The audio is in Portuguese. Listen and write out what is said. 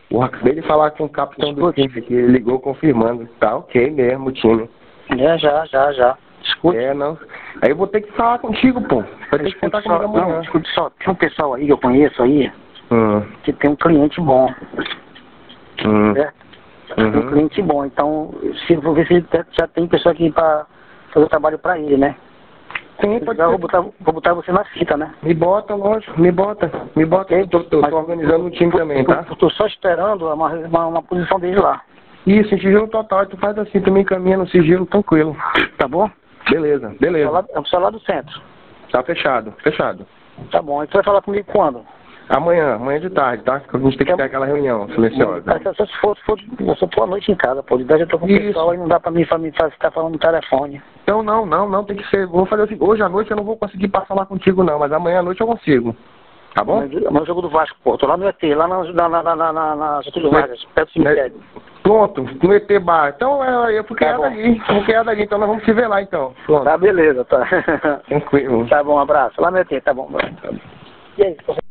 Eu acabei de falar com o capitão do time aqui, ele ligou confirmando. Tá ok mesmo o time. Já. Escute. Não. Aí eu vou ter que falar contigo, pô. Vai ter que contar comigo amanhã. Não, escute só. Tem um pessoal aí que eu conheço aí, que tem um cliente bom. Certo? Um cliente bom. Então, vou ver se ele já tem pessoa aqui pra fazer o trabalho pra ele, né? Sim, pode ser. Vou botar você na fita, né? Me bota, lógico, me bota. Okay. Tô organizando um time também, tá? Tô só esperando uma posição dele lá. Isso, em sigilo total. Tu faz assim, tu me encaminha no sigilo, tranquilo. Tá bom? Beleza. É o pessoal lá do centro. Tá fechado. Tá bom. E tu vai falar comigo quando? Amanhã de tarde, tá? Porque a gente tem que ter aquela reunião silenciosa. Se for à noite em casa, pô. De idade eu tô com o pessoal e não dá pra mim ficar falando no telefone. Então não, tem que ser. Vou fazer assim, hoje à noite eu não vou conseguir passar lá contigo não, mas amanhã à noite eu consigo. Tá bom? Mas o jogo do Vasco, pô. Tô lá no ET, lá na Getúlio Vargas, perto do cemitério. Pronto, no ET Bar. Então eu fui criado ali, então nós vamos se ver lá então. Pronto. Tá, beleza, tá. Tranquilo. Tá bom, um abraço. Lá no ET, tá bom. E aí,